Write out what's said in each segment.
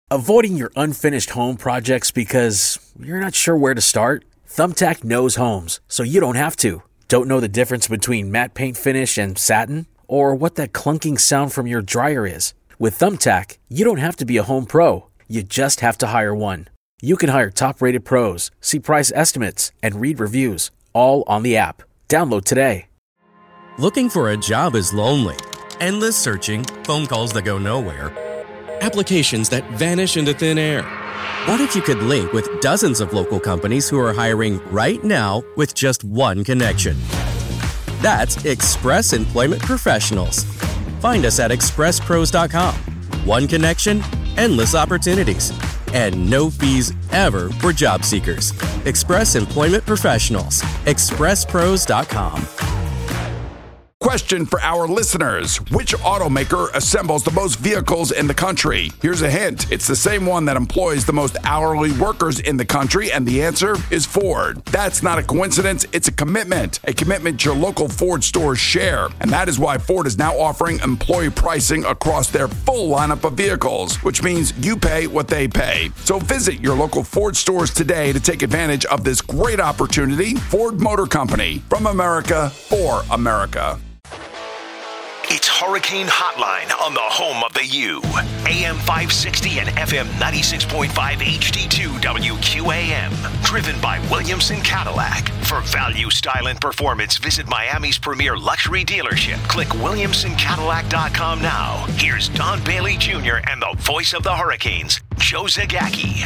Avoiding your unfinished home projects because you're not sure where to start? Thumbtack knows homes, so you don't have to. Don't know the difference between matte paint finish and satin? Or what that clunking sound from your dryer is? With Thumbtack, you don't have to be a home pro. You just have to hire one. You can hire top-rated pros, see price estimates, and read reviews, all on the app. Download today. Looking for a job is lonely. Endless searching, phone calls that go nowhere, applications that vanish into thin air. What if you could link with dozens of local companies who are hiring right now with just one connection? That's Express Employment Professionals. Find us at expresspros.com. One connection, endless opportunities, and no fees ever for job seekers. Express Employment Professionals. expresspros.com. Question for our listeners. Which automaker assembles the most vehicles in the country? Here's a hint. It's the same one that employs the most hourly workers in the country, and the answer is Ford. That's not a coincidence. It's a commitment your local Ford stores share. And that is why Ford is now offering employee pricing across their full lineup of vehicles, which means you pay what they pay. So visit your local Ford stores today to take advantage of this great opportunity. Ford Motor Company, from America for America. It's Hurricane Hotline on the home of the U. AM 560 and FM 96.5 HD2 WQAM. Driven by Williamson Cadillac. For value, style, and performance, visit Miami's premier luxury dealership. Click WilliamsonCadillac.com now. Here's Don Bailey Jr. and the voice of the Hurricanes, Joe Zagacki.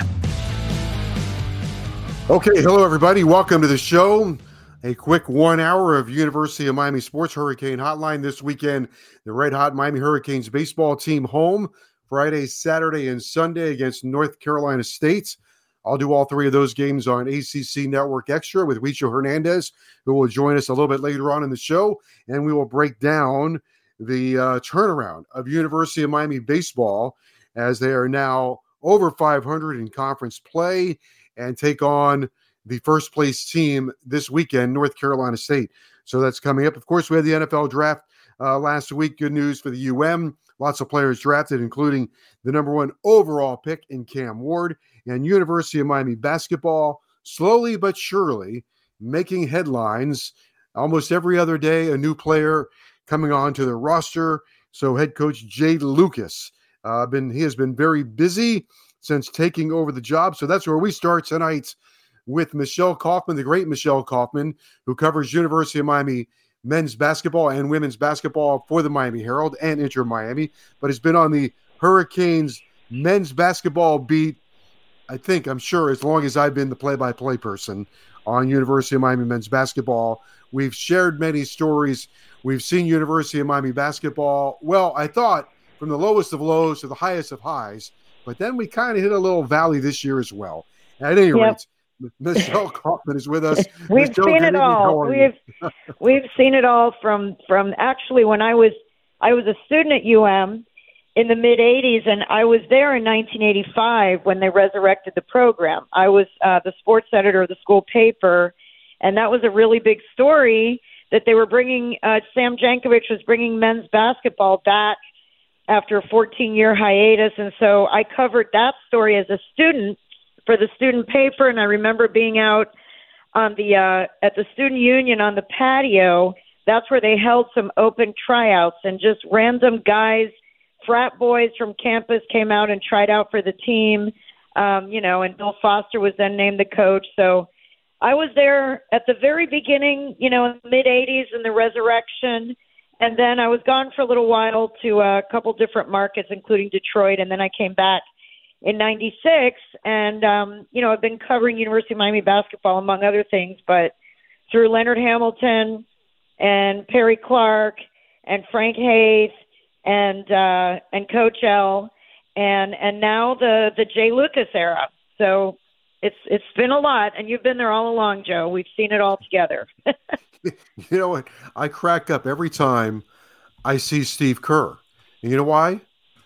Okay, hello everybody. Welcome to the show. A quick 1 hour of University of Miami Sports Hurricane Hotline this weekend. The Red Hot Miami Hurricanes baseball team home Friday, Saturday, and Sunday against North Carolina State. I'll do all three of those games on ACC Network Extra with Richo Hernandez, who will join us a little bit later on in the show, and we will break down the turnaround of University of Miami baseball as they are now over 500 in conference play and take on the first place team this weekend, North Carolina State. So that's coming up. Of course, we had the NFL draft last week. Good news for the UM. Lots of players drafted, including the number one overall pick in Cam Ward. And University of Miami basketball, slowly but surely, making headlines. Almost every other day, a new player coming onto the roster. So head coach Jay Lucas, he has been very busy since taking over the job. So that's where we start tonight with Michelle Kaufman, the great Michelle Kaufman, who covers University of Miami men's basketball and women's basketball for the Miami Herald and Inter Miami, but has been on the Hurricanes men's basketball beat, I'm sure, as long as I've been the play-by-play person on University of Miami men's basketball. We've shared many stories. We've seen University of Miami basketball, well, I thought, from the lowest of lows to the highest of highs, but then we kind of hit a little valley this year as well. At any rate, Michelle Kaufman is with us. We've Michelle, seen it all. We've seen it all from actually when I was a student at UM in the mid '80s, and I was there in 1985 when they resurrected the program. I was the sports editor of the school paper, and that was a really big story that they were bringing. Sam Jankovic was bringing men's basketball back after a 14-year hiatus, and so I covered that story as a student for the student paper, and I remember being out on the at the student union on the patio. That's where they held some open tryouts, and just random guys, frat boys from campus, came out and tried out for the team. And Bill Foster was then named the coach. So I was there at the very beginning, in the mid '80s and the resurrection, and then I was gone for a little while to a couple different markets, including Detroit, and then I came back in '96, and I've been covering University of Miami basketball among other things, but through Leonard Hamilton and Perry Clark and Frank Hayes and Coach L and now the Jay Lucas era. So it's been a lot, and you've been there all along, Joe. We've seen it all together. You know what? I crack up every time I see Steve Kerr. And you know why?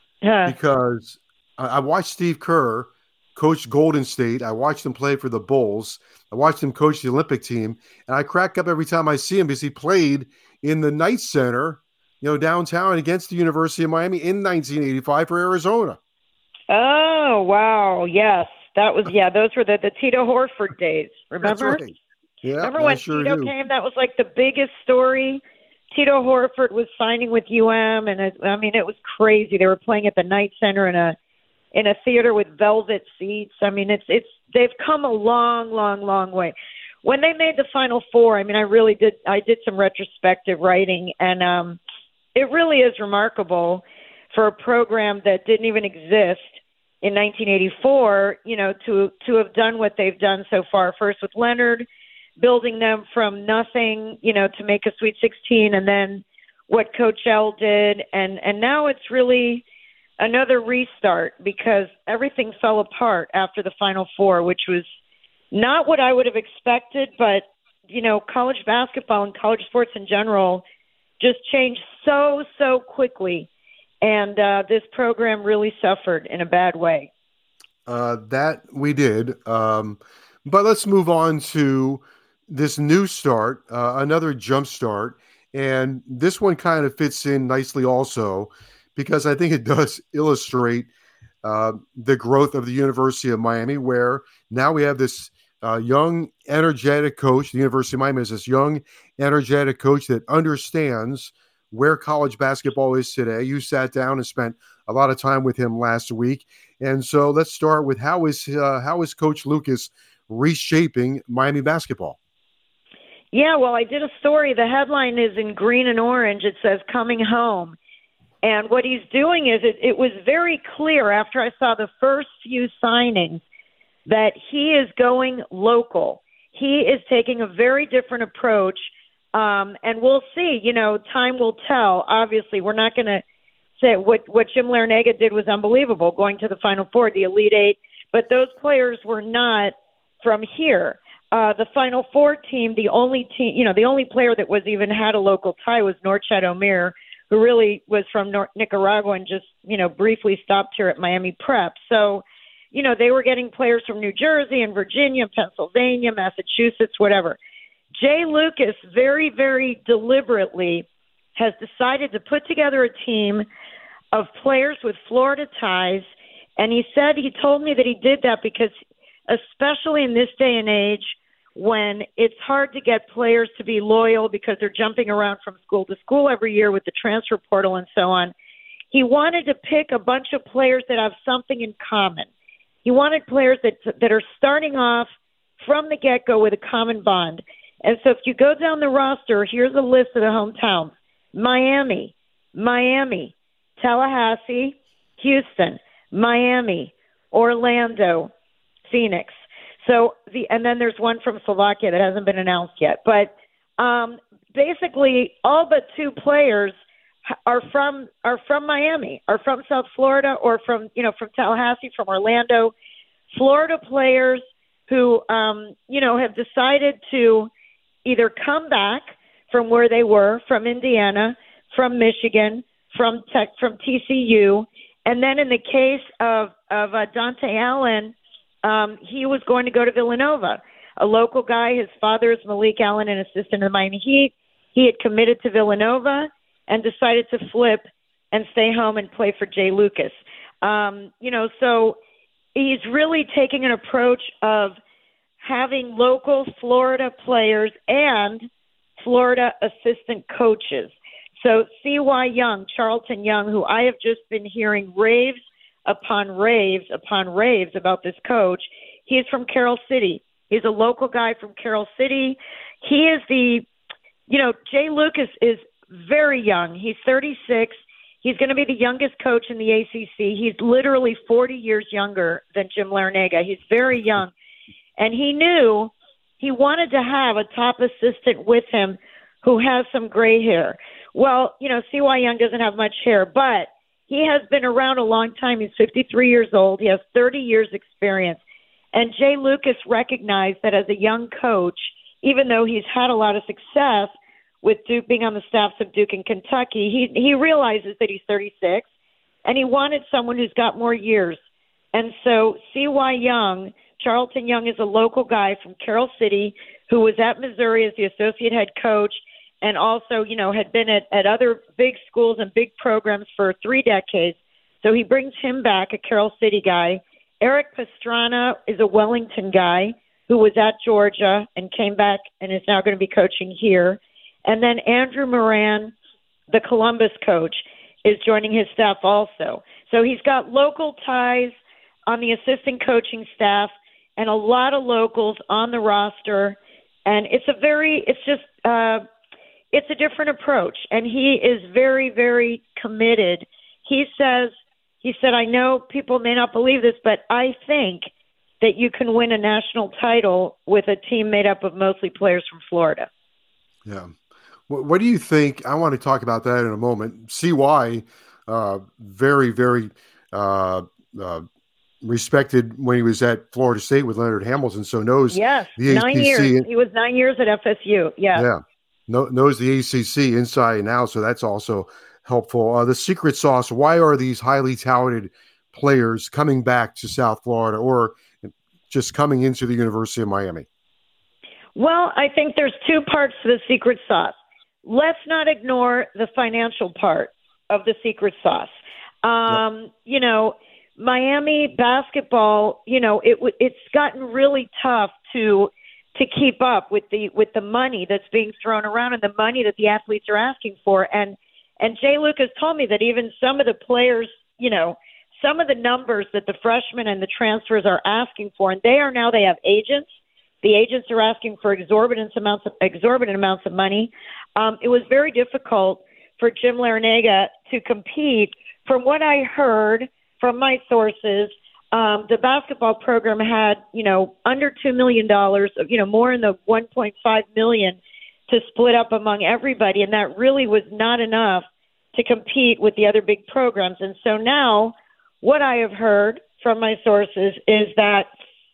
Because I watched Steve Kerr coach Golden State. I watched him play for the Bulls. I watched him coach the Olympic team. And I crack up every time I see him because he played in the Knight Center, downtown against the University of Miami in 1985 for Arizona. Oh, Oh, wow. Yes. Those were the Tito Horford days. Remember? That's right. Yeah, Remember when sure Tito do. came? That was like the biggest story. Tito Horford was signing with UM, and it was crazy. They were playing at the Knight Center in a theater with velvet seats. I mean, they've come a long, long, long way. When they made the Final Four, I did some retrospective writing, and it really is remarkable for a program that didn't even exist in 1984, to have done what they've done so far. First with Leonard, building them from nothing, to make a Sweet 16, and then what Coach L did. And now it's really another restart because everything fell apart after the Final Four, which was not what I would have expected. But, college basketball and college sports in general just changed so quickly. And this program really suffered in a bad way. That we did. But let's move on to this new start, another jump start. And this one kind of fits in nicely also because I think it does illustrate the growth of the University of Miami, where now we have this young, energetic coach. The University of Miami is this young, energetic coach that understands where college basketball is today. You sat down and spent a lot of time with him last week. And so let's start with how is Coach Lucas reshaping Miami basketball? Yeah, well, I did a story. The headline is in green and orange. It says coming home. And what he's doing is it was very clear after I saw the first few signings that he is going local. He is taking a very different approach. And we'll see, time will tell. Obviously, we're not going to say what Jim Larrañaga did was unbelievable, going to the Final Four, the Elite Eight. But those players were not from here. The Final Four team, the only player that was even had a local tie was Norchad Omier, who really was from Nicaragua and just, briefly stopped here at Miami Prep. So, they were getting players from New Jersey and Virginia, Pennsylvania, Massachusetts, whatever. Jay Lucas very, very deliberately has decided to put together a team of players with Florida ties. And he told me that he did that because especially in this day and age when it's hard to get players to be loyal because they're jumping around from school to school every year with the transfer portal and so on, he wanted to pick a bunch of players that have something in common. He wanted players that are starting off from the get-go with a common bond. And so if you go down the roster, here's a list of the hometowns. Miami, Tallahassee, Houston, Miami, Orlando, Phoenix. And then there's one from Slovakia that hasn't been announced yet. But basically all but two players are from Miami, are from South Florida or from Tallahassee, from Orlando. Florida players who, have decided to either come back from where they were, from Indiana, from Michigan, from TCU, and then in the case of Dante Allen, he was going to go to Villanova, a local guy. His father is Malik Allen, an assistant of the Miami Heat. He had committed to Villanova and decided to flip and stay home and play for Jay Lucas. So he's really taking an approach of having local Florida players and Florida assistant coaches. So C.Y. Young, Charlton Young, who I have just been hearing raves upon raves about this coach. He is from Carroll City. He's a local guy from Carroll City. He is Jay Lucas is very young. He's 36. He's going to be the youngest coach in the ACC. He's literally 40 years younger than Jim Larrañaga. He's very young. And he knew he wanted to have a top assistant with him who has some gray hair. Well, C.Y. Young doesn't have much hair, but he has been around a long time. He's 53 years old. He has 30 years experience. And Jay Lucas recognized that as a young coach, even though he's had a lot of success with Duke, being on the staffs of Duke and Kentucky, he realizes that he's 36, and he wanted someone who's got more years. And so C.Y. Young, Charlton Young, is a local guy from Carroll City who was at Missouri as the associate head coach and also, had been at other big schools and big programs for 3 decades. So he brings him back, a Carroll City guy. Eric Pastrana is a Wellington guy who was at Georgia and came back and is now going to be coaching here. And then Andrew Moran, the Columbus coach, is joining his staff also. So he's got local ties on the assistant coaching staff and a lot of locals on the roster. And it's a different approach. And he is very, very committed. He said, I know people may not believe this, but I think that you can win a national title with a team made up of mostly players from Florida. Yeah. What do you think? I want to talk about that in a moment. CY, very, very respected when he was at Florida State with Leonard Hamilton, so knows the ACC. 9 years. He was 9 years at FSU. Yeah. Knows the ACC inside and out, so that's also helpful. The secret sauce, why are these highly talented players coming back to South Florida or just coming into the University of Miami? Well, I think there's two parts to the secret sauce. Let's not ignore the financial part of the secret sauce. You know, Miami basketball, you know, it's gotten really tough to keep up with the money that's being thrown around and the money that the athletes are asking for. And Jay Lucas told me that even some of the players, you know, some of the numbers that the freshmen and the transfers are asking for, and they have agents. The agents are asking for exorbitant amounts of money. It was very difficult for Jim Larrañaga to compete. From what I heard from my sources, the basketball program had, you know, under $2 million, you know, more in the $1.5 million to split up among everybody, and that really was not enough to compete with the other big programs. And so now what I have heard from my sources is that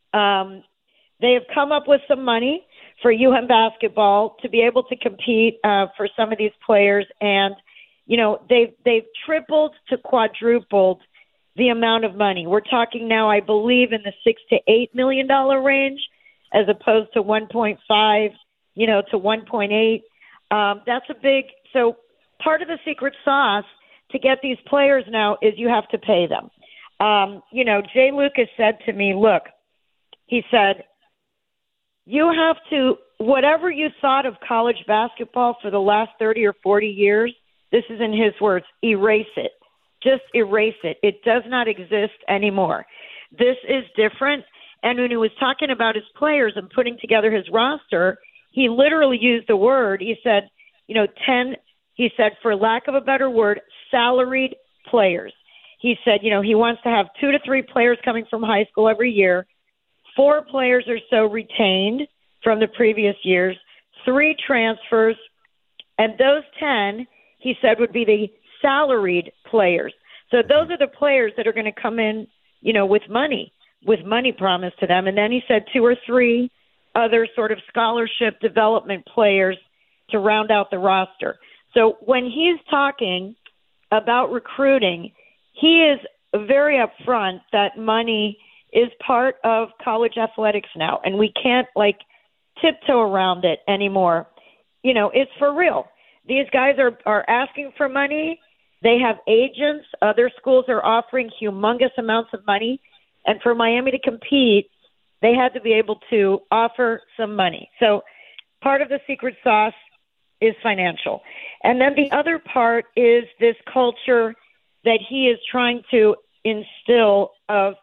they have come up with some money for UM basketball to be able to compete for some of these players. And, you know, they've tripled to quadrupled the amount of money. We're talking now, I believe, in the $6 to $8 million range, as opposed to 1.5, you know, to 1.8. That's a big. So part of the secret sauce to get these players now is you have to pay them. You know, Jay Lucas said to me, look, he said, you have to, whatever you thought of college basketball for the last 30 or 40 years, this is in his words, erase it. Just erase it. It does not exist anymore. This is different. And when he was talking about his players and putting together his roster, he literally used the word, he said, you know, 10, he said, for lack of a better word, salaried players. He said, you know, he wants to have 2 to 3 players coming from high school every year, 4 players or so retained from the previous years, 3 transfers, and those 10, he said, would be the salaried players. So those are the players that are going to come in, you know, with money promised to them. And then he said 2 or 3 other sort of scholarship development players to round out the roster. So when he's talking about recruiting, he is very upfront that money is part of college athletics now, and we can't, like, tiptoe around it anymore. You know, it's for real. These guys are asking for money. They have agents. Other schools are offering humongous amounts of money. And for Miami to compete, they had to be able to offer some money. So part of the secret sauce is financial. And then the other part is this culture that he is trying to instill of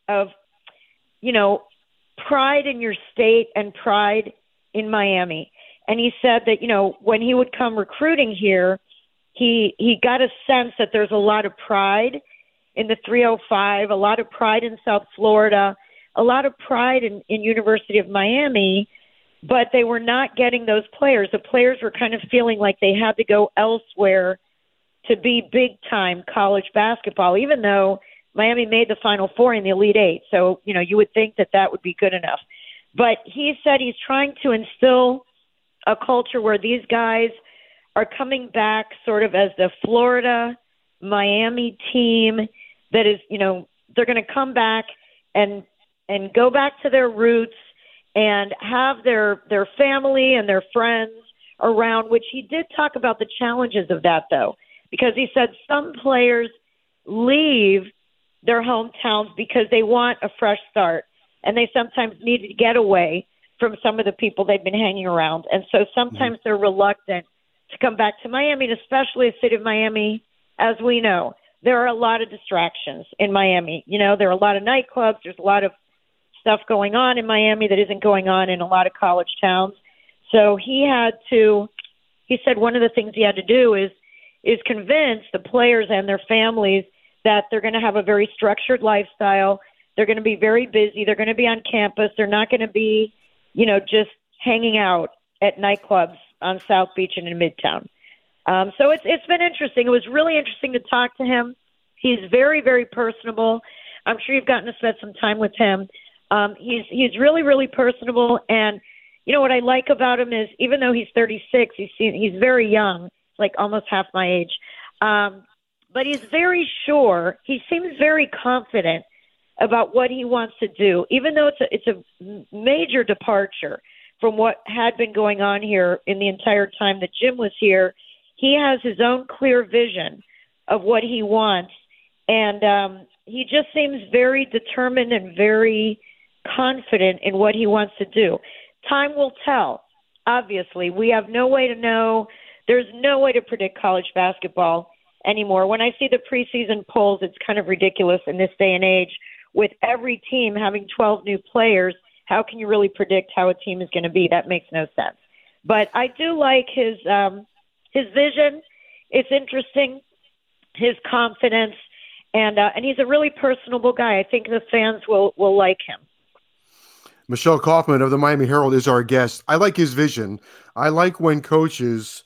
you know, pride in your state and pride in Miami. And he said that, you know, when he would come recruiting here, he got a sense that there's a lot of pride in the 305, a lot of pride in South Florida, a lot of pride in University of Miami, but they were not getting those players. The players were kind of feeling like they had to go elsewhere to be big-time college basketball, even though Miami made the Final Four in the Elite Eight. So, you know, you would think that that would be good enough. But he said he's trying to instill a culture where these guys are coming back sort of as the Florida-Miami team that is, you know, they're going to come back and go back to their roots and have their family and their friends around, which he did talk about the challenges of that, though, because he said some players leave their hometowns because they want a fresh start, and they sometimes need to get away from some of the people they've been hanging around. And so sometimes they're reluctant to come back to Miami, and especially the city of Miami, as we know. There are a lot of distractions in Miami. You know, there are a lot of nightclubs. There's a lot of stuff going on in Miami that isn't going on in a lot of college towns. So he said one of the things he had to do is convince the players and their families that they're going to have a very structured lifestyle. They're going to be very busy. They're going to be on campus. They're not going to be, just hanging out at nightclubs on South Beach and in Midtown. So it's been interesting. It was really interesting to talk to him. He's very, very personable. I'm sure you've gotten to spend some time with him. He's really, really personable. And, what I like about him is even though he's 36, he's very young, like almost half my age. But he's very sure. He seems very confident about what he wants to do, even though it's a major departure from what had been going on here in the entire time that Jim was here. He has his own clear vision of what he wants, and he just seems very determined and very confident in what he wants to do. Time will tell. Obviously, we have no way to know. There's no way to predict college basketball anymore. When I see the preseason polls, it's kind of ridiculous in this day and age. With every team having 12 new players, how can you really predict how a team is going to be? That makes no sense. But I do like his vision. It's interesting, his confidence, and he's a really personable guy. I think the fans will like him. Michelle Kaufman of the Miami Herald is our guest. I like his vision. I like when coaches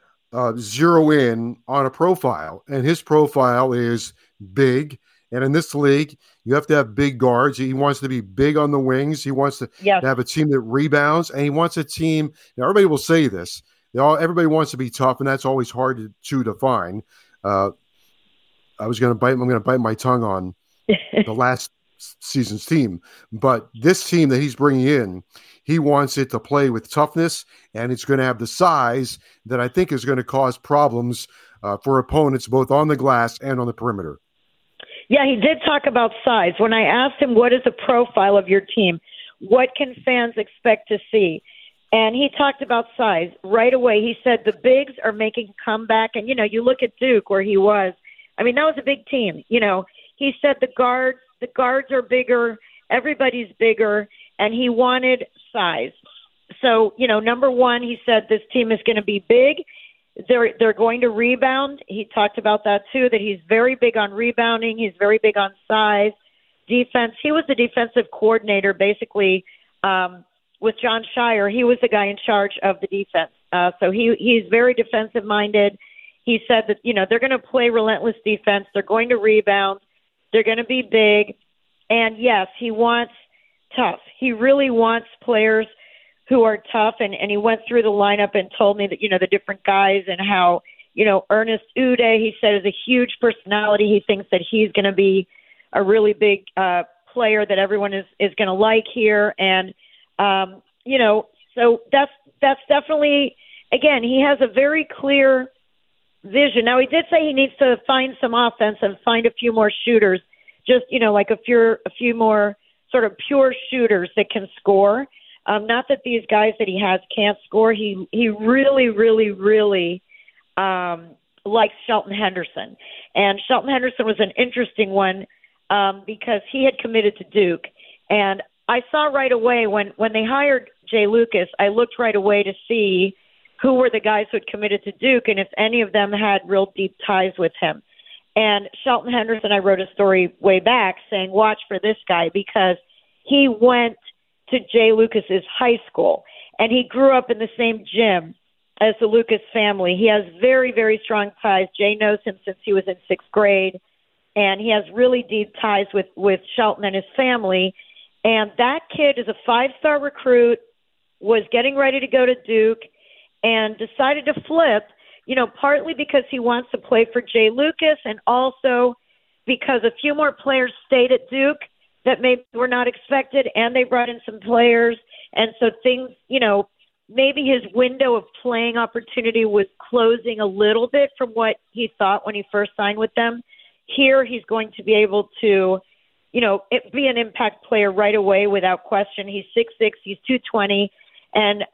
zero in on a profile, and his profile is big. And in this league, you have to have big guards. He wants to be big on the wings. He wants to have a team that rebounds, and he wants a team. Now, everybody will say this. Everybody wants to be tough, and that's always hard to define. I'm going to bite my tongue on the last season's team, but this team that he's bringing in, he wants it to play with toughness, and it's going to have the size that I think is going to cause problems for opponents both on the glass and on the perimeter. Yeah, he did talk about size. When I asked him, what is the profile of your team? What can fans expect to see? And he talked about size right away. He said the bigs are making a comeback. And, you look at Duke where he was. I mean, that was a big team. He said the guards are bigger. Everybody's bigger. And he wanted size. So, number one, he said this team is going to be big. They're going to rebound. He talked about that too, that he's very big on rebounding. He's very big on size, defense. He was the defensive coordinator basically with John Shire. He was the guy in charge of the defense. So he's very defensive minded. He said that, they're going to play relentless defense. They're going to rebound. They're going to be big. And yes, he wants tough. He really wants players who are tough, and he went through the lineup and told me that, the different guys and how, Ernest Uday, he said, is a huge personality. He thinks that he's going to be a really big player that everyone is going to like here. And, so that's definitely, again, he has a very clear vision. Now, he did say he needs to find some offense and find a few more shooters, just, like a few more sort of pure shooters that can score. Not that these guys that he has can't score. He really, really, really likes Shelton Henderson. And Shelton Henderson was an interesting one because he had committed to Duke. And I saw right away when they hired Jay Lucas, I looked right away to see who were the guys who had committed to Duke and if any of them had real deep ties with him. And Shelton Henderson, I wrote a story way back saying, watch for this guy because he went to Jay Lucas's high school, and he grew up in the same gym as the Lucas family. He has very, very strong ties. Jay knows him since he was in sixth grade, and he has really deep ties with Shelton and his family. And that kid is a 5-star recruit, was getting ready to go to Duke, and decided to flip, partly because he wants to play for Jay Lucas, and also because a few more players stayed at Duke that maybe were not expected, and they brought in some players. And so things, maybe his window of playing opportunity was closing a little bit from what he thought when he first signed with them. here he's going to be able to, be an impact player right away without question. He's 6'6", he's 220, and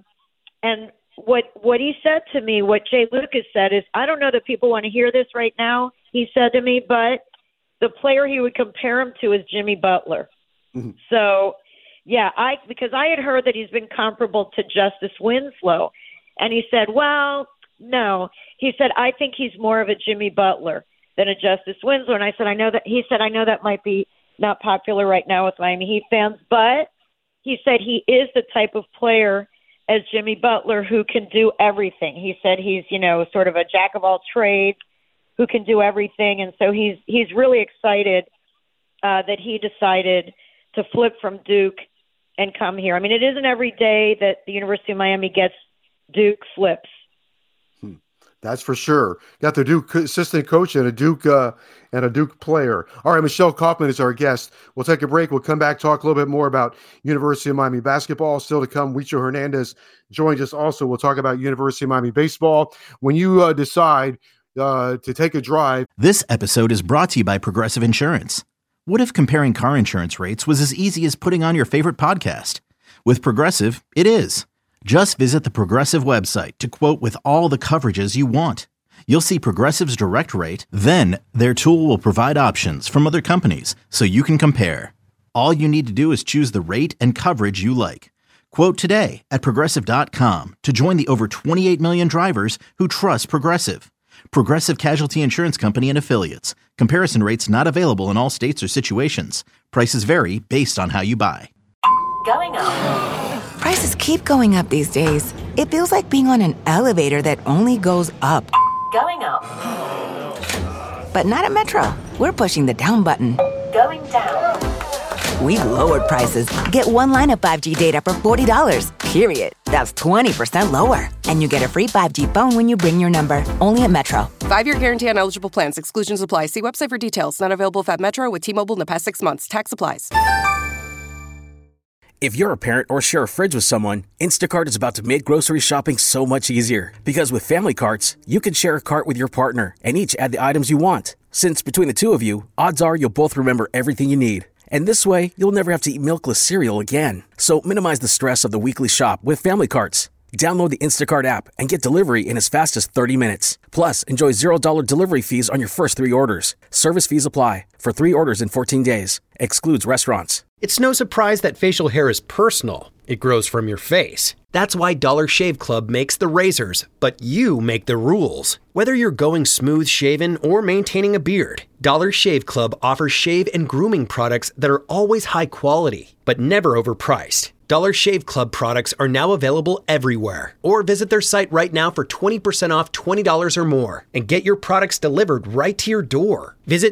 what he said to me, what Jay Lucas said is, I don't know that people want to hear this right now, he said to me, but the player he would compare him to is Jimmy Butler. Mm-hmm. So, yeah, because I had heard that he's been comparable to Justice Winslow, and he said, well, no. He said, I think he's more of a Jimmy Butler than a Justice Winslow. And I said, I know that might be not popular right now with Miami Heat fans, but he said he is the type of player as Jimmy Butler who can do everything. He said he's, sort of a jack of all trades who can do everything. And so he's really excited that he decided to flip from Duke and come here. I mean, it isn't every day that the University of Miami gets Duke flips. That's for sure. Got the Duke assistant coach and a Duke player. All right, Michelle Kaufman is our guest. We'll take a break. We'll come back, talk a little bit more about University of Miami basketball. Still to come, Huicho Hernandez joins us also. We'll talk about University of Miami baseball. When you decide to take a drive. This episode is brought to you by Progressive Insurance. What if comparing car insurance rates was as easy as putting on your favorite podcast? With Progressive, it is. Just visit the Progressive website to quote with all the coverages you want. You'll see Progressive's direct rate, then their tool will provide options from other companies so you can compare. All you need to do is choose the rate and coverage you like. Quote today at Progressive.com to join the over 28 million drivers who trust Progressive. Progressive Casualty Insurance Company and Affiliates. Comparison rates not available in all states or situations. Prices vary based on how you buy. Going up. Prices keep going up these days. It feels like being on an elevator that only goes up. Going up. But not at Metro. We're pushing the down button. Going down. We've lowered prices. Get one line of 5G data for $40, period. That's 20% lower. And you get a free 5G phone when you bring your number. Only at Metro. 5-year guarantee on eligible plans. Exclusions apply. See website for details. Not available at Metro with T-Mobile in the past 6 months. Tax applies. If you're a parent or share a fridge with someone, Instacart is about to make grocery shopping so much easier. Because with family carts, you can share a cart with your partner and each add the items you want. Since between the two of you, odds are you'll both remember everything you need. And this way, you'll never have to eat milkless cereal again. So minimize the stress of the weekly shop with family carts. Download the Instacart app and get delivery in as fast as 30 minutes. Plus, enjoy $0 delivery fees on your first 3 orders. Service fees apply. For 3 orders in 14 days. Excludes restaurants. It's no surprise that facial hair is personal. It grows from your face. That's why Dollar Shave Club makes the razors, but you make the rules. Whether you're going smooth shaven or maintaining a beard, Dollar Shave Club offers shave and grooming products that are always high quality, but never overpriced. Dollar Shave Club products are now available everywhere. Or visit their site right now for 20% off $20 or more and get your products delivered right to your door. Visit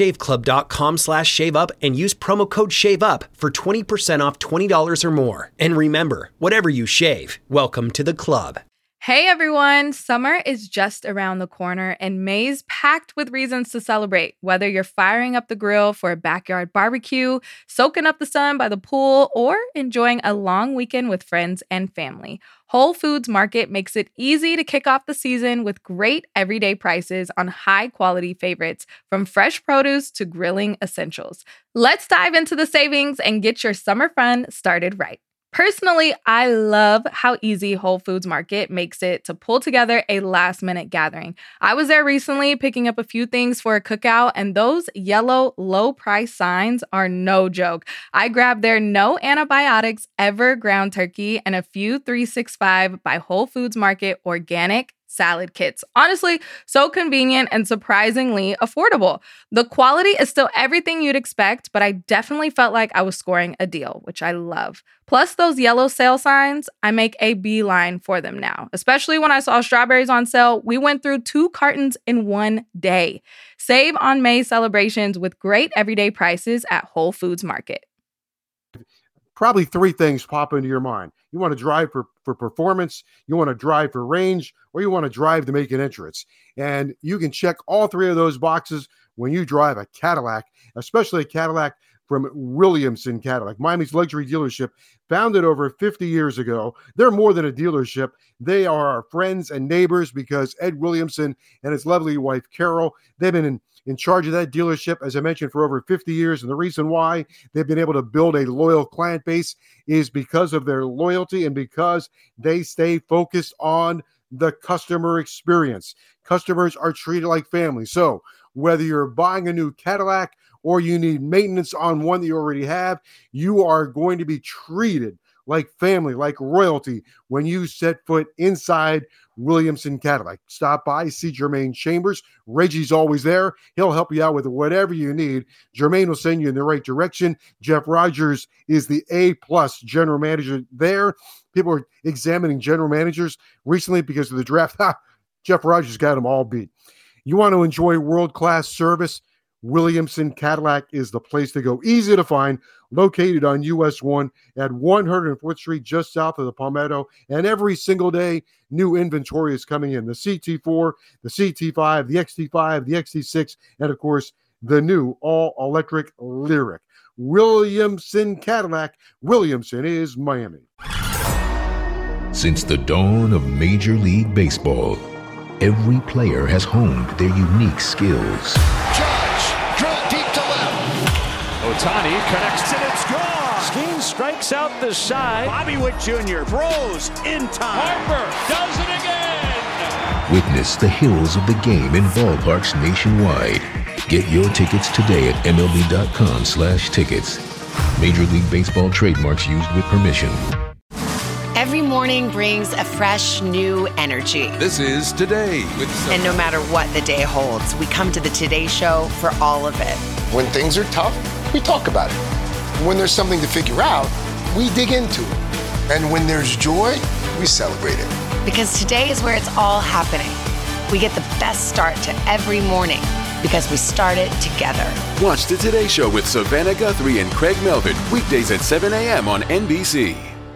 dollarshaveclub.com/shaveup and use promo code SHAVEUP for 20% off $20 or more. And remember, whatever you shave, welcome to the club. Hey everyone, summer is just around the corner and May's packed with reasons to celebrate. Whether you're firing up the grill for a backyard barbecue, soaking up the sun by the pool, or enjoying a long weekend with friends and family, Whole Foods Market makes it easy to kick off the season with great everyday prices on high-quality favorites, from fresh produce to grilling essentials. Let's dive into the savings and get your summer fun started right. Personally, I love how easy Whole Foods Market makes it to pull together a last-minute gathering. I was there recently picking up a few things for a cookout, and those yellow low-price signs are no joke. I grabbed their no antibiotics ever ground turkey and a few 365 by Whole Foods Market organic salad kits. Honestly, so convenient and surprisingly affordable. The quality is still everything you'd expect, but I definitely felt like I was scoring a deal, which I love. Plus those yellow sale signs, I make a beeline for them now. Especially when I saw strawberries on sale, we went through 2 cartons in one day. Save on May celebrations with great everyday prices at Whole Foods Market. Probably 3 things pop into your mind. You want to drive for performance, you want to drive for range, or you want to drive to make an entrance. And you can check all 3 of those boxes when you drive a Cadillac, especially a Cadillac from Williamson Cadillac, Miami's luxury dealership, founded over 50 years ago. They're more than a dealership. They are our friends and neighbors because Ed Williamson and his lovely wife, Carol, they've been in charge of that dealership, as I mentioned, for over 50 years. And the reason why they've been able to build a loyal client base is because of their loyalty and because they stay focused on the customer experience. Customers are treated like family. So whether you're buying a new Cadillac or you need maintenance on one that you already have, you are going to be treated like family, like royalty when you set foot inside Williamson Cadillac. Stop by, see Jermaine Chambers. Reggie's always there. He'll help you out with whatever you need. Jermaine will send you in the right direction. Jeff Rogers is the A-plus general manager there. People are examining general managers recently because of the draft. Jeff Rogers got them all beat. You want to enjoy world-class service? Williamson Cadillac is the place to go. Easy to find, located on US 1 at 104th Street, just south of the Palmetto. And every single day, new inventory is coming in. The CT4, the CT5, the XT5, the XT6, and of course, the new all-electric Lyriq. Williamson Cadillac. Williamson is Miami. Since the dawn of Major League Baseball, every player has honed their unique skills. Ohtani connects and it's gone. Skeen strikes out the side. Bobby Witt Jr. throws in time. Harper does it again. Witness the hills of the game in ballparks nationwide. Get your tickets today at MLB.com/tickets. Major League Baseball trademarks used with permission. Every morning brings a fresh, new energy. This is Today. And no matter what the day holds, we come to the Today Show for all of it. When things are tough, we talk about it. When there's something to figure out, we dig into it. And when there's joy, we celebrate it. Because today is where it's all happening. We get the best start to every morning because we start it together. Watch the Today Show with Savannah Guthrie and Craig Melvin, weekdays at 7 a.m. on NBC.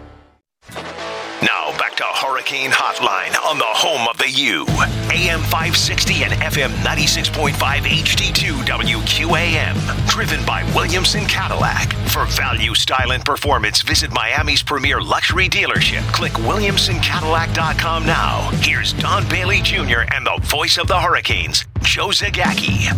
Now back to Hurricane Hotline on the home of the U. AM 560 and FM 96.5 HD2 WQAM. Driven by Williamson Cadillac. For value, style, and performance, visit Miami's premier luxury dealership. Click WilliamsonCadillac.com now. Here's Don Bailey Jr. and the voice of the Hurricanes, Joe Zagacki.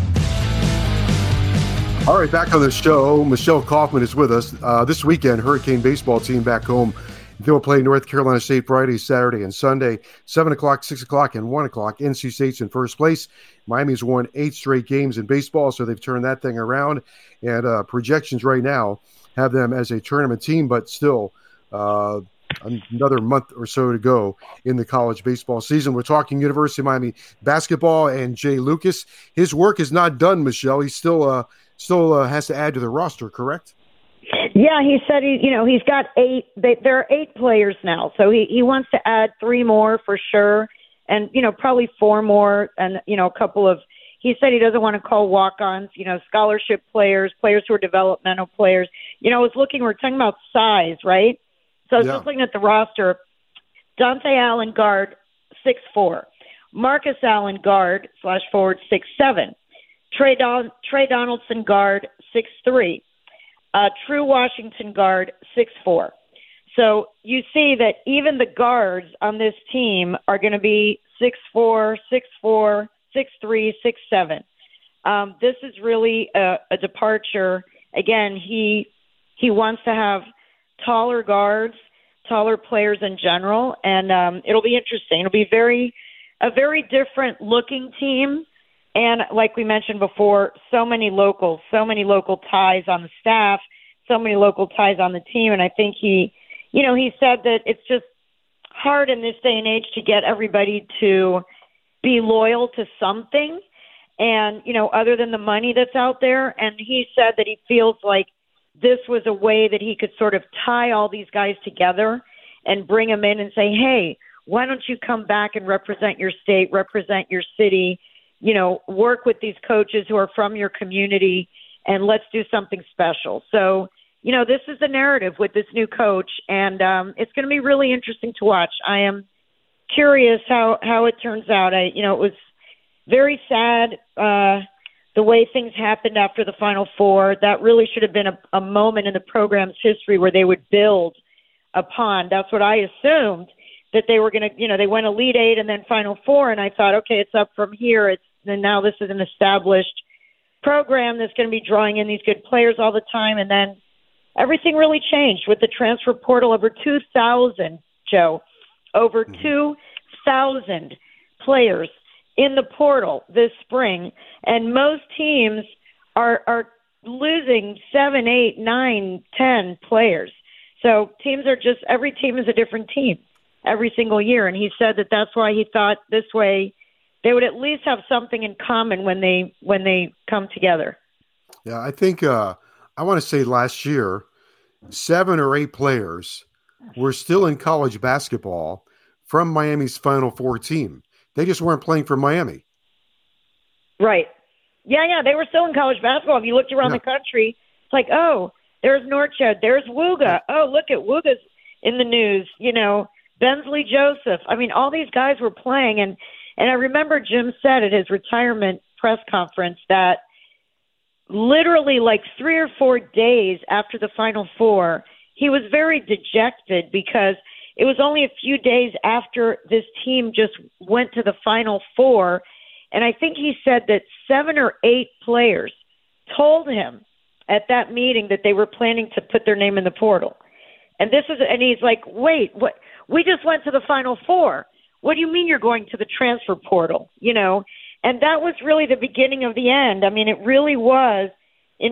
All right, back on the show. Michelle Kaufman is with us. This weekend, Hurricane baseball team back home. They will play North Carolina State Friday, Saturday, and Sunday, 7 o'clock, 6 o'clock, and 1 o'clock. NC State's in first place. Miami's won 8 straight games in baseball, so they've turned that thing around. And projections right now have them as a tournament team, but still another month or so to go in the college baseball season. We're talking University of Miami basketball and Jay Lucas. His work is not done, Michelle. He still has to add to the roster, correct? Yeah, he said he's got 8. There are 8 players now, so he wants to add 3 more for sure, and probably 4 more, and a couple of. He said he doesn't want to call walk-ons, scholarship players who are developmental players. I was looking. We're talking about size, right? So I was just looking at the roster. Dante Allen, guard, 6'4". Marcus Allen, guard / forward, 6'7". Trey Donaldson, guard, 6'3". True Washington, guard, 6'4". So you see that even the guards on this team are going to be 6'4", 6'4", 6'3", 6'7". This is really a departure. Again, he wants to have taller guards, taller players in general, and it'll be interesting. It'll be a very different looking team. And like we mentioned before, so many local ties on the staff, so many local ties on the team. And I think he said that it's just hard in this day and age to get everybody to be loyal to something and, other than the money that's out there. And he said that he feels like this was a way that he could sort of tie all these guys together and bring them in and say, hey, why don't you come back and represent your state, represent your city, work with these coaches who are from your community, and let's do something special. So, this is the narrative with this new coach, and it's going to be really interesting to watch. I am curious how it turns out. It was very sad the way things happened after the Final Four. That really should have been a moment in the program's history where they would build upon. That's what I assumed, that they were going to, they went Elite Eight and then Final Four, and I thought, okay, it's up from here. And now this is an established program that's going to be drawing in these good players all the time. And then everything really changed with the transfer portal. Over 2,000, Joe, over 2,000 players in the portal this spring. And most teams are losing 7, 8, 9, 10 players. So teams are just, every team is a different team every single year. And he said that that's why he thought this way they would at least have something in common when they come together. Yeah, I think I want to say last year, 7 or 8 players were still in college basketball from Miami's Final Four team. They just weren't playing for Miami. Right. Yeah, they were still in college basketball. If you looked around the country, it's like, oh, there's Norchad, there's Wooga. Oh, look at Wooga's in the news. You know, Bensley Joseph. I mean, all these guys were playing, and I remember Jim said at his retirement press conference that literally like 3 or 4 days after the Final Four, he was very dejected because it was only a few days after this team just went to the Final Four. And I think he said that 7 or 8 players told him at that meeting that they were planning to put their name in the portal. And he's like, wait, what? We just went to the Final Four. What do you mean you're going to the transfer portal? You know, and that was really the beginning of the end. I mean, it really was in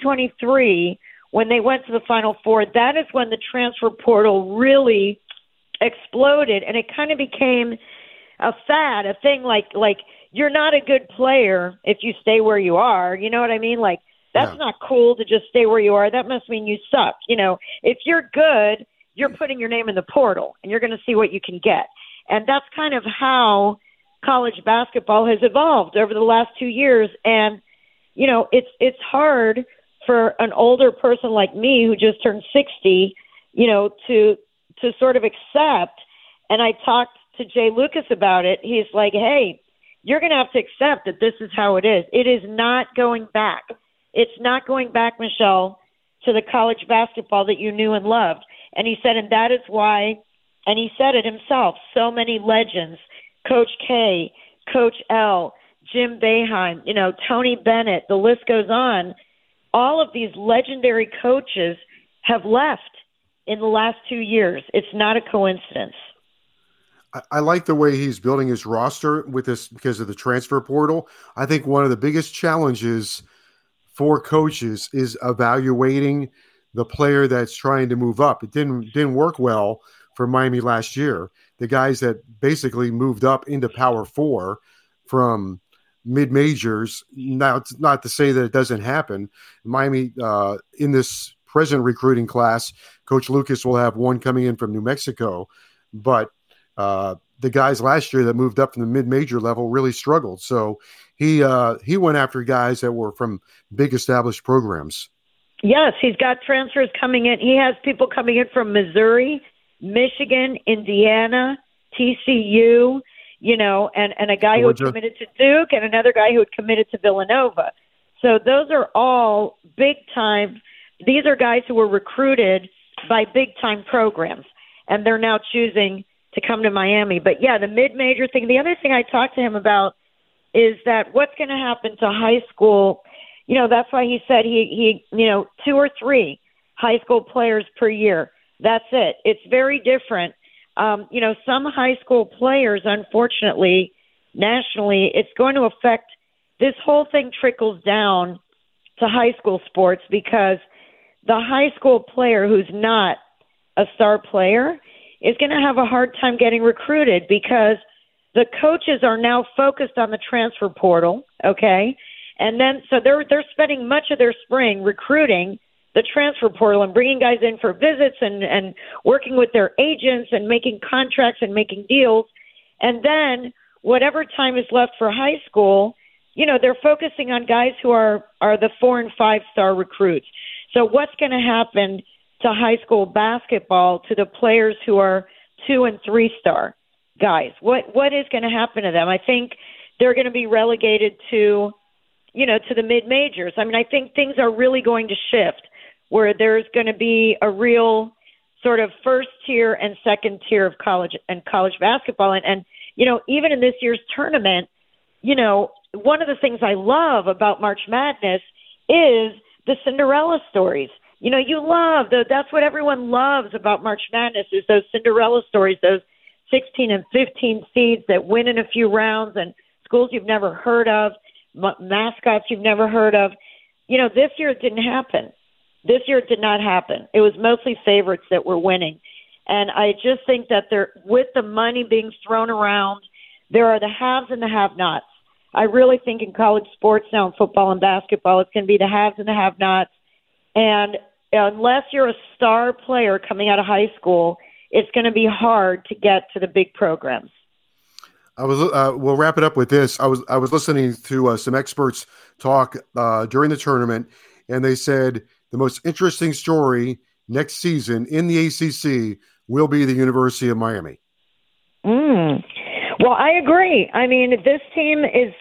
2023 when they went to the Final Four. That is when the transfer portal really exploded, and it kind of became a fad, a thing like you're not a good player if you stay where you are. You know what I mean? Like, that's not cool to just stay where you are. That must mean you suck. You know, if you're good, you're putting your name in the portal, and you're going to see what you can get. And that's kind of how college basketball has evolved over the last 2 years. And, you know, it's hard for an older person like me who just turned 60, you know, to sort of accept. And I talked to Jay Lucas about it. He's like, hey, you're going to have to accept that this is how it is. It is not going back. It's not going back, Michelle, to the college basketball that you knew and loved. And he said, and that is why, and he said it himself, so many legends, Coach K, Coach L, Jim Boeheim, you know, Tony Bennett, the list goes on. All of these legendary coaches have left in the last 2 years. It's not a coincidence. I like the way he's building his roster with this because of the transfer portal. I think one of the biggest challenges for coaches is evaluating the player that's trying to move up. It didn't work well for Miami last year. The guys that basically moved up into Power 4 from mid-majors, not to say that it doesn't happen. Miami, in this present recruiting class, Coach Lucas will have one coming in from New Mexico, but the guys last year that moved up from the mid-major level really struggled. So he went after guys that were from big established programs. Yes, he's got transfers coming in. He has people coming in from Missouri, Michigan, Indiana, TCU, you know, and a guy who had committed to Duke and another guy who had committed to Villanova. So those are all big time. These are guys who were recruited by big time programs, and they're now choosing to come to Miami. But yeah, the mid-major thing. The other thing I talked to him about is that what's going to happen to high school. You know, that's why he said he 2 or 3 high school players per year. That's it. It's very different. You know, some high school players, unfortunately, nationally, it's going to affect, this whole thing trickles down to high school sports because the high school player who's not a star player is going to have a hard time getting recruited because the coaches are now focused on the transfer portal, okay? And then so they're spending much of their spring recruiting the transfer portal and bringing guys in for visits and working with their agents and making contracts and making deals. And then whatever time is left for high school, you know, they're focusing on guys who are the 4- and 5-star recruits. So what's going to happen to high school basketball, to the players who are 2- and 3-star guys? What is going to happen to them? I think they're going to be relegated to, you know, to the mid-majors. I mean, I think things are really going to shift where there's going to be a real sort of first tier and second tier of college basketball. And, you know, even in this year's tournament, you know, one of the things I love about March Madness is the Cinderella stories. You know, that's what everyone loves about March Madness is those Cinderella stories, those 16 and 15 seeds that win in a few rounds and schools you've never heard of, mascots you've never heard of. You know, this year it didn't happen. This year it did not happen. It was mostly favorites that were winning. And I just think that with the money being thrown around, there are the haves and the have-nots. I really think in college sports now, in football and basketball, it's going to be the haves and the have-nots. And unless you're a star player coming out of high school, it's going to be hard to get to the big programs. We'll wrap it up with this. I was listening to some experts talk during the tournament, and they said the most interesting story next season in the ACC will be the University of Miami. Well, I agree. I mean, this team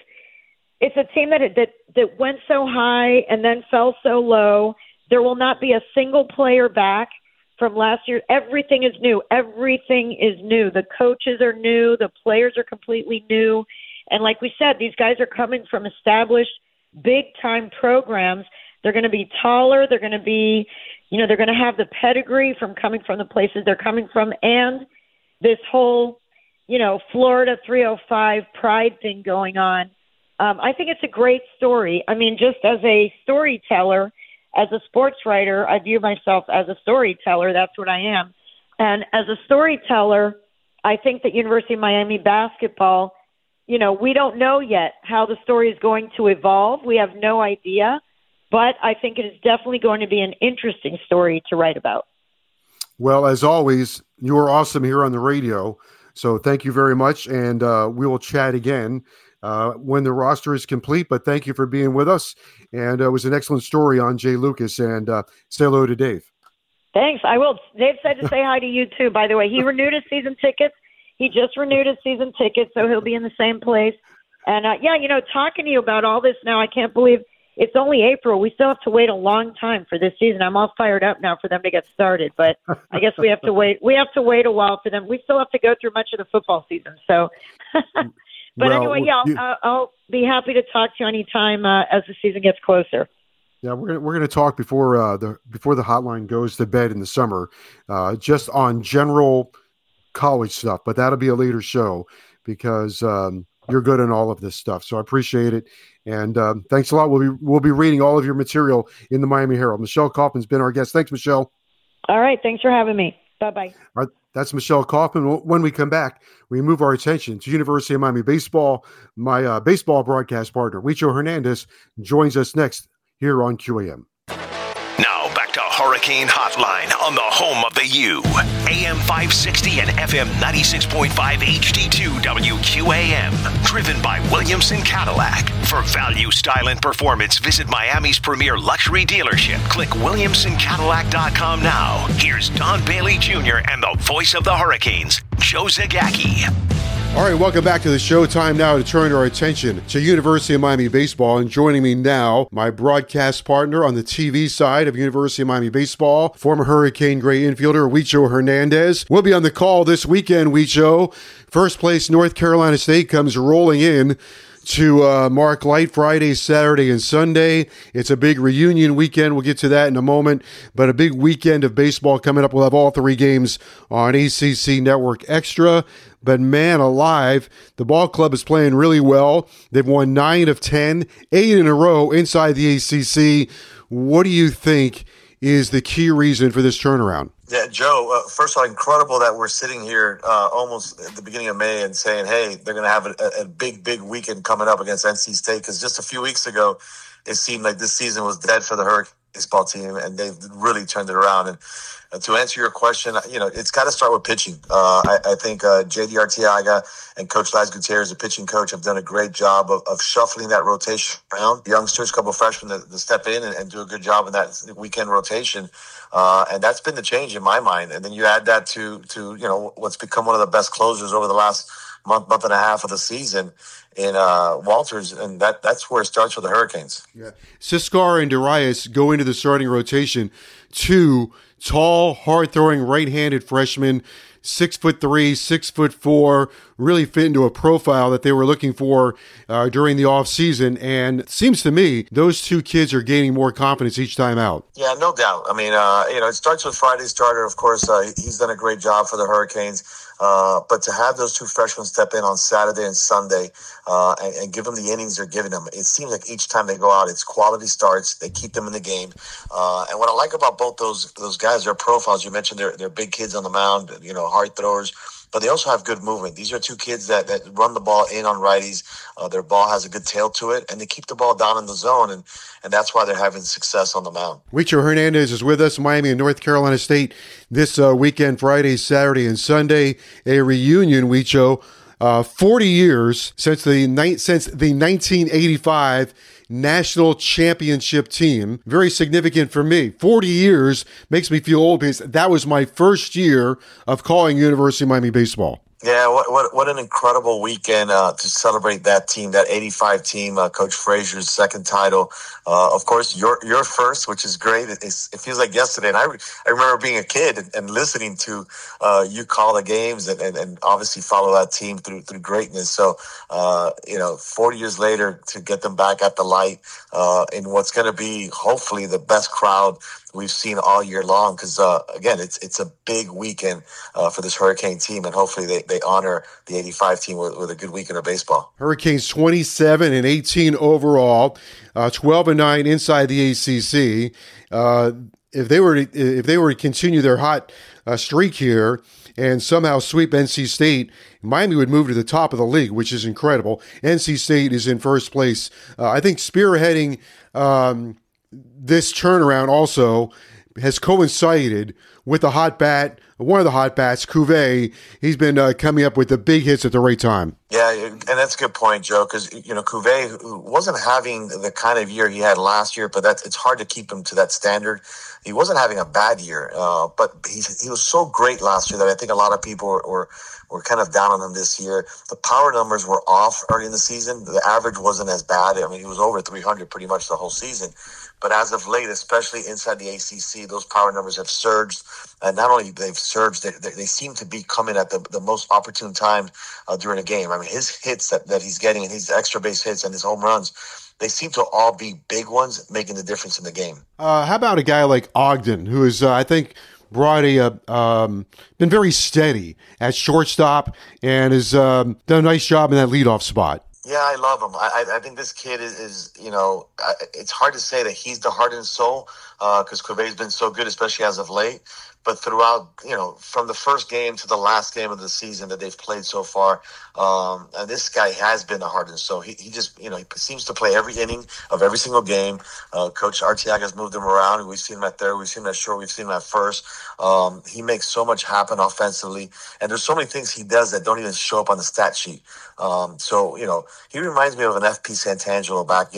it's a team that went so high and then fell so low. There will not be a single player back from last year. Everything is new. Everything is new. The coaches are new. The players are completely new. And like we said, these guys are coming from established big-time programs. They're going to be taller. They're going to be, they're going to have the pedigree from coming from the places they're coming from. And this whole, Florida 305 pride thing going on. I think it's a great story. I mean, just as a storyteller, as a sports writer, I view myself as a storyteller. That's what I am. And as a storyteller, I think that University of Miami basketball, we don't know yet how the story is going to evolve. We have no idea. But I think it is definitely going to be an interesting story to write about. Well, as always, you are awesome here on the radio. So thank you very much. And we will chat again when the roster is complete. But thank you for being with us. And it was an excellent story on Jay Lucas. And say hello to Dave. Thanks. I will. Dave said to say hi to you, too, by the way. He renewed his season tickets. He just renewed his season tickets, so he'll be in the same place. And, talking to you about all this now, I can't believe it's only April. We still have to wait a long time for this season. I'm all fired up now for them to get started, but I guess we have to wait. We have to wait a while for them. We still have to go through much of the football season. So, but anyway, I'll be happy to talk to you anytime as the season gets closer. Yeah, we're going to talk before the hotline goes to bed in the summer, just on general college stuff. But that'll be a later show because you're good in all of this stuff. So I appreciate it. And thanks a lot. We'll be reading all of your material in the Miami Herald. Michelle Kaufman's been our guest. Thanks, Michelle. All right. Thanks for having me. Bye-bye. All right, that's Michelle Kaufman. When we come back, we move our attention to University of Miami baseball. My baseball broadcast partner, Huicho Hernandez, joins us next here on QAM. Now back to Hurricane Hotline on the home of the U. AM 560 and FM 96.5 HD2 WQAM. Driven by Williamson Cadillac. For value, style, and performance, visit Miami's premier luxury dealership. Click WilliamsonCadillac.com now. Here's Don Bailey Jr. and the voice of the Hurricanes, Joe Zagacki. All right, welcome back to the show. Time now to turn our attention to University of Miami baseball. And joining me now, my broadcast partner on the TV side of University of Miami baseball, former Hurricane Gray infielder Huicho Hernandez. We'll be on the call this weekend, Huicho. First place North Carolina State comes rolling in to mark Light Friday, Saturday, and Sunday. It's a big reunion weekend. We'll get to that in a moment. But a big weekend of baseball coming up. We'll have all three games on ACC Network Extra. But man alive, the ball club is playing really well. They've won 9 of 10, 8 in a row inside the ACC. What do you think is the key reason for this turnaround? Yeah, Joe, first of all, incredible that we're sitting here almost at the beginning of May and saying, hey, they're going to have a big weekend coming up against NC State, because just a few weeks ago, it seemed like this season was dead for the Hurricane baseball team, and they've really turned it around. And to answer your question, it's got to start with pitching. I think J.D. Arteaga and Coach Laz Gutierrez, the pitching coach, have done a great job of shuffling that rotation around. Youngsters, a couple of freshmen to step in and do a good job in that weekend rotation. And that's been the change in my mind. And then you add that to what's become one of the best closers over the last month and a half of the season in Walters, and that's where it starts for the Hurricanes. Yeah, Ciscar and Darius go into the starting rotation. Two tall, hard-throwing right-handed freshmen. 6'3", 6'4", really fit into a profile that they were looking for during the offseason. And it seems to me those two kids are gaining more confidence each time out. Yeah, no doubt. I mean, it starts with Friday's starter. Of course, he's done a great job for the Hurricanes. But to have those two freshmen step in on Saturday and Sunday and give them the innings they're giving them, it seems like each time they go out, it's quality starts. They keep them in the game. And what I like about both those guys, their profiles, you mentioned they're big kids on the mound, hard throwers, but they also have good movement. These are two kids that run the ball in on righties. Their ball has a good tail to it, and they keep the ball down in the zone, and that's why they're having success on the mound. Huicho Hernandez is with us, Miami and North Carolina State this weekend, Friday, Saturday, and Sunday. A reunion, Huicho. 40 years since the 1985 national championship team. Very significant for me. 40 years makes me feel old because that was my first year of calling University of Miami baseball. Yeah, what an incredible weekend to celebrate that team, that 85 team, Coach Frazier's second title. Of course, your first, which is great. It feels like yesterday. And I remember being a kid and listening to you call the games and obviously follow that team through greatness. So, 40 years later to get them back at the light in what's going to be hopefully the best crowd we've seen all year long, because again, it's a big weekend for this Hurricane team, and hopefully they honor the 85 team with a good weekend of baseball. Hurricanes 27-18 overall, 12-9 inside the ACC. If they were to continue their hot streak here and somehow sweep NC State, Miami would move to the top of the league, which is incredible. NC State is in first place. I think spearheading this turnaround also has coincided with the hot bat, one of the hot bats, Cuvée. He's been coming up with the big hits at the right time. Yeah, and that's a good point, Joe, because, Cuvée, who wasn't having the kind of year he had last year, but it's hard to keep him to that standard. He wasn't having a bad year, but he was so great last year that I think a lot of people were kind of down on him this year. The power numbers were off early in the season. The average wasn't as bad. I mean, he was over 300 pretty much the whole season. But as of late, especially inside the ACC, those power numbers have surged. And not only they've surged, they seem to be coming at the most opportune time during a game. I mean, his hits that he's getting, and his extra base hits and his home runs, they seem to all be big ones, making the difference in the game. How about a guy like Ogden, who is, I think, brought been very steady at shortstop and has done a nice job in that leadoff spot. Yeah, I love him. I think this kid is it's hard to say that he's the heart and soul because Cuvé's been so good, especially as of late. But throughout, from the first game to the last game of the season that they've played so far, and this guy has been the heart and soul. He just, he seems to play every inning of every single game. Coach Arteaga has moved him around. We've seen him at third. We've seen him at short. We've seen him at first. He makes so much happen offensively. And there's so many things he does that don't even show up on the stat sheet. He reminds me of an FP Santangelo back,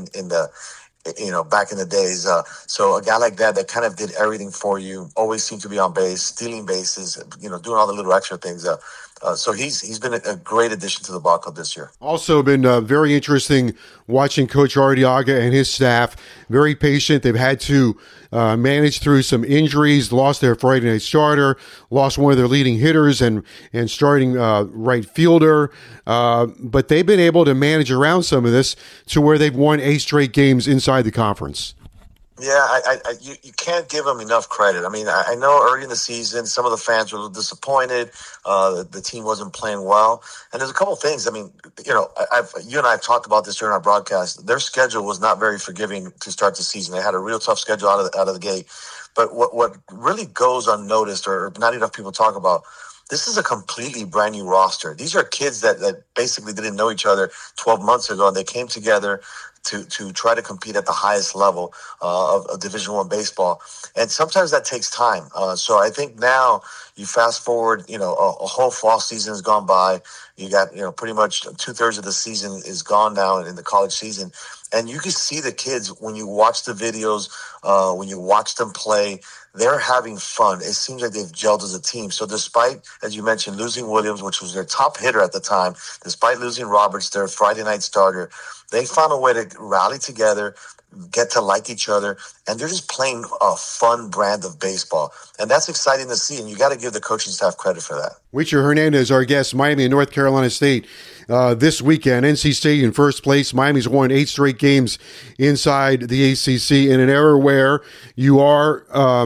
back in the days. So a guy like that kind of did everything for you, always seemed to be on base, stealing bases, doing all the little extra things. So he's been a great addition to the ball club this year. Also been very interesting watching Coach Arteaga and his staff. Very patient. They've had to manage through some injuries, lost their Friday night starter, lost one of their leading hitters and starting right fielder. But they've been able to manage around some of this to where they've won 8 straight games inside the conference. Yeah, you can't give them enough credit. I mean, I know early in the season, some of the fans were disappointed. The team wasn't playing well. And there's a couple of things. I mean, you and I have talked about this during our broadcast. Their schedule was not very forgiving to start the season. They had a real tough schedule out of the gate. But what really goes unnoticed or not enough people talk about, this is a completely brand new roster. These are kids that basically didn't know each other 12 months ago, and they came together to try to compete at the highest level of Division I baseball. And sometimes that takes time. So I think now you fast forward, a whole fall season has gone by. You got, pretty much 2/3 of the season is gone now in the college season. And you can see the kids when you watch the videos, when you watch them play, they're having fun. It seems like they've gelled as a team. So despite, as you mentioned, losing Williams, which was their top hitter at the time, despite losing Roberts, their Friday night starter, they found a way to rally together, get to like each other, and they're just playing a fun brand of baseball. And that's exciting to see, and you got to give the coaching staff credit for that. Weicher Hernandez, our guest, Miami and North Carolina State this weekend. NC State in first place. Miami's won 8 straight games inside the ACC in an era where you are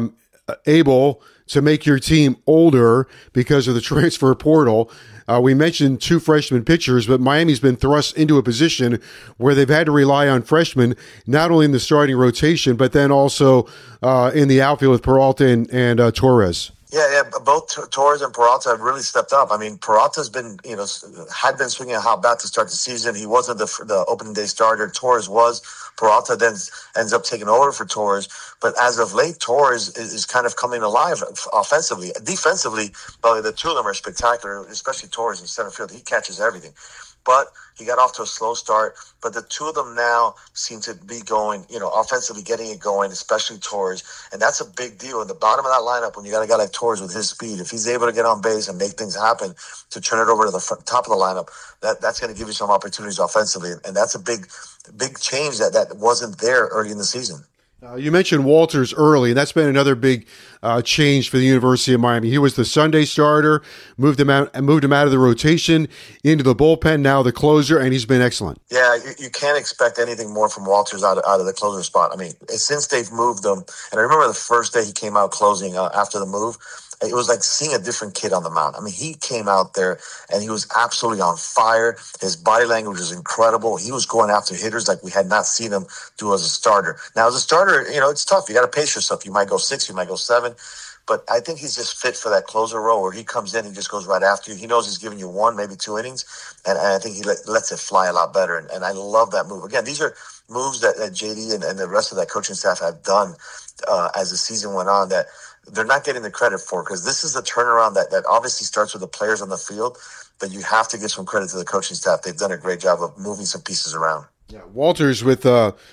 able to make your team older because of the transfer portal. We mentioned 2 freshman pitchers, but Miami's been thrust into a position where they've had to rely on freshmen, not only in the starting rotation, but then also in the outfield with Peralta and Torres. Yeah, both Torres and Peralta have really stepped up. I mean, Peralta's been, had been swinging a hot bat to start the season. He wasn't the opening day starter. Torres was. Peralta then ends up taking over for Torres. But as of late, Torres is kind of coming alive offensively. Defensively, probably the two of them are spectacular, especially Torres in center field. He catches everything. But he got off to a slow start. But the two of them now seem to be going, offensively getting it going, especially Torres. And that's a big deal. In the bottom of that lineup, when you got a guy like Torres with his speed, if he's able to get on base and make things happen to turn it over to the top of the lineup, that's going to give you some opportunities offensively. And that's a big change that wasn't there early in the season. You mentioned Walters early, and that's been another big change for the University of Miami. He was the Sunday starter, moved him out of the rotation into the bullpen, now the closer, and he's been excellent. Yeah, you can't expect anything more from Walters out of the closer spot. I mean, since they've moved him, and I remember the first day he came out closing after the move, it was like seeing a different kid on the mound. I mean, he came out there and he was absolutely on fire. His body language was incredible. He was going after hitters like we had not seen him do as a starter. Now, as a starter, it's tough. You got to pace yourself. You might go 6, you might go 7. But I think he's just fit for that closer role where he comes in, he just goes right after you. He knows he's giving you 1, maybe 2 innings, and I think he lets it fly a lot better. And I love that move. Again, these are moves that JD and the rest of that coaching staff have done as the season went on that they're not getting the credit for, because this is the turnaround that obviously starts with the players on the field, but you have to give some credit to the coaching staff. They've done a great job of moving some pieces around. Yeah, Walters with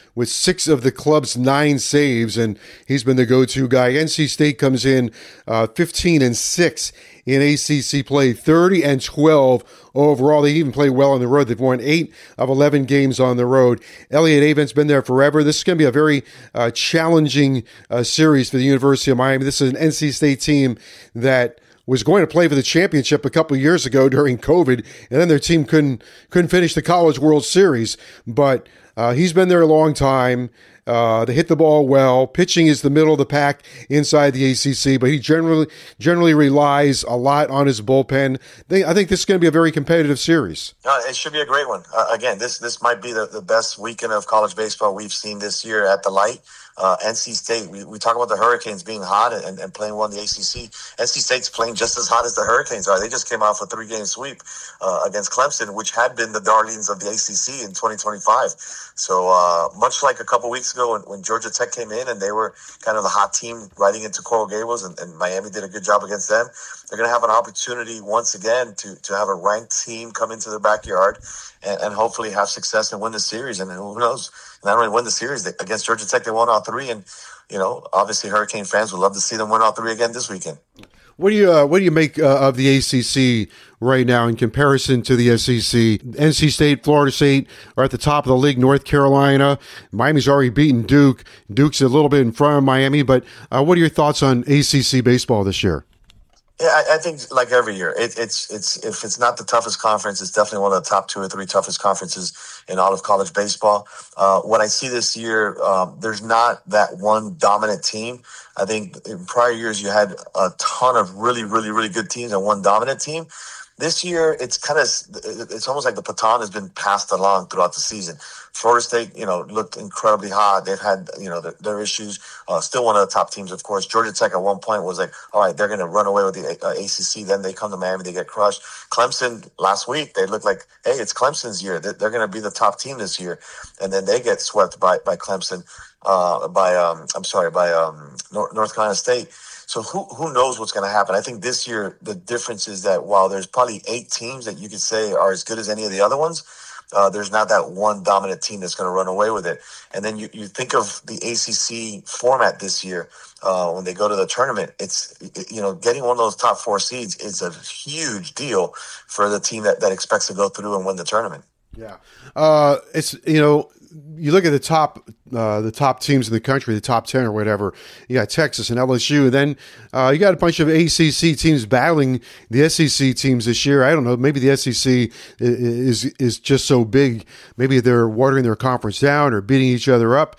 6 of the club's 9 saves, and he's been the go-to guy. NC State comes in 15-6 in ACC play, 30-12 overall. They even play well on the road. They've won 8 of 11 games on the road. Elliot Avent's been there forever. This is going to be a very challenging series for the University of Miami. This is an NC State team that was going to play for the championship a couple of years ago during COVID, and then their team couldn't finish the College World Series. But he's been there a long time. They hit the ball well. Pitching is the middle of the pack inside the ACC, but he generally relies a lot on his bullpen. I think this is going to be a very competitive series. It should be a great one. Again, this might be the best weekend of college baseball we've seen this year at the Light. NC State, we talk about the Hurricanes being hot and playing well in the ACC. NC State's playing just as hot as the Hurricanes are. They just came off a 3-game sweep against Clemson, which had been the darlings of the ACC in 2025. So much like a couple weeks ago when Georgia Tech came in and they were kind of the hot team riding into Coral Gables, and Miami did a good job against them, they're going to have an opportunity once again to have a ranked team come into their backyard and hopefully have success and win the series. And who knows, not only win the series against Georgia Tech, they won all 3, and obviously Hurricane fans would love to see them win all 3 again this weekend. What do you make of the ACC right now in comparison to the SEC? NC State, Florida State are at the top of the league. North Carolina, Miami's already beaten Duke. Duke's a little bit in front of Miami, but what are your thoughts on ACC baseball this year? Yeah, I think like every year, it's if it's not the toughest conference, it's definitely one of the top 2 or 3 toughest conferences in all of college baseball. What I see this year, there's not that one dominant team. I think in prior years you had a ton of really, really, really good teams and one dominant team. This year, it's almost like the baton has been passed along throughout the season. Florida State, looked incredibly hot. They've had, their issues. Still one of the top teams, of course. Georgia Tech at one point was like, all right, they're going to run away with the ACC. Then they come to Miami, they get crushed. Clemson last week, they look like, hey, it's Clemson's year. They're going to be the top team this year, and then they get swept by Clemson, by North Carolina State. So who knows what's going to happen? I think this year the difference is that while there's probably 8 teams that you could say are as good as any of the other ones, there's not that one dominant team that's going to run away with it. And then you think of the ACC format this year when they go to the tournament. It's getting one of those top 4 seeds is a huge deal for the team that expects to go through and win the tournament. Yeah, you look at the top teams in the country, the top 10 or whatever. You got Texas and LSU, and then you got a bunch of ACC teams battling the SEC teams this year. I don't know. Maybe the SEC is just so big. Maybe they're watering their conference down or beating each other up.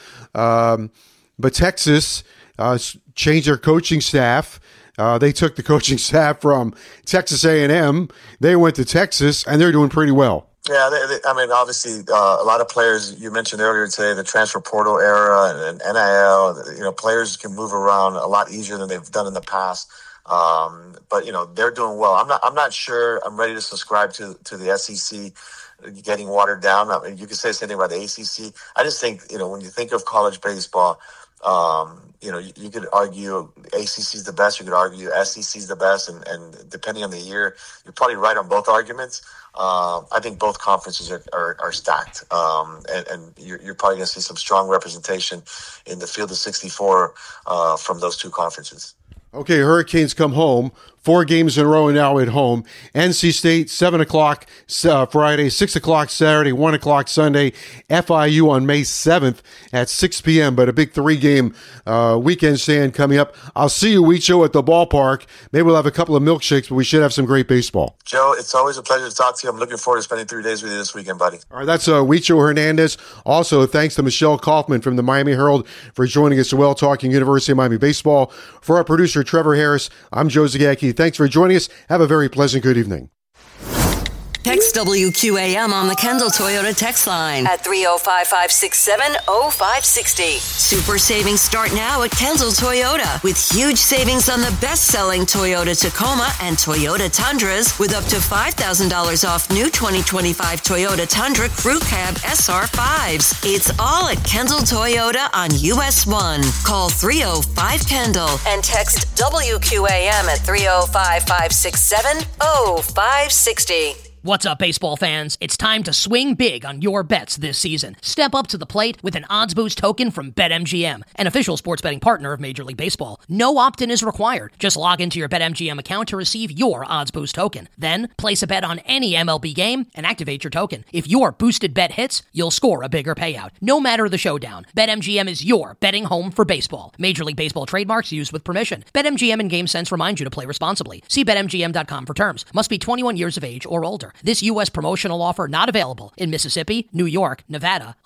But Texas changed their coaching staff. They took the coaching staff from Texas A&M. They went to Texas, and they're doing pretty well. Yeah, I mean, obviously, a lot of players you mentioned earlier today, the transfer portal era and NIL. Players can move around a lot easier than they've done in the past. But they're doing well. I'm not sure I'm ready to subscribe to the SEC getting watered down. I mean, you could say the same thing about the ACC. I just think when you think of college baseball, you could argue ACC is the best. You could argue SEC is the best, and depending on the year, you're probably right on both arguments. I think both conferences are stacked, and you're probably going to see some strong representation in the field of 64 from those two conferences. Okay, Hurricanes come home. 4 games in a row now at home. NC State, 7 o'clock Friday, 6 o'clock Saturday, 1 o'clock Sunday. FIU on May 7th at 6 p.m., but a big 3-game weekend stand coming up. I'll see you, Huicho, at the ballpark. Maybe we'll have a couple of milkshakes, but we should have some great baseball. Joe, it's always a pleasure to talk to you. I'm looking forward to spending 3 days with you this weekend, buddy. All right, that's Huicho Hernandez. Also, thanks to Michelle Kaufman from the Miami Herald for joining us as well, talking University of Miami baseball. For our producer, Trevor Harris, I'm Joe Zagacki. Thanks for joining us. Have a very pleasant good evening. Text WQAM on the Kendall Toyota text line at 305-567-0560. Super savings start now at Kendall Toyota with huge savings on the best-selling Toyota Tacoma and Toyota Tundras with up to $5,000 off new 2025 Toyota Tundra Crew Cab SR5s. It's all at Kendall Toyota on US 1. Call 305-KENDALL and text WQAM at 305-567-0560. What's up, baseball fans? It's time to swing big on your bets this season. Step up to the plate with an odds boost token from BetMGM, an official sports betting partner of Major League Baseball. No opt-in is required. Just log into your BetMGM account to receive your odds boost token. Then, place a bet on any MLB game and activate your token. If your boosted bet hits, you'll score a bigger payout. No matter the showdown, BetMGM is your betting home for baseball. Major League Baseball trademarks used with permission. BetMGM and GameSense remind you to play responsibly. See BetMGM.com for terms. Must be 21 years of age or older. This U.S. promotional offer not available in Mississippi, New York, Nevada,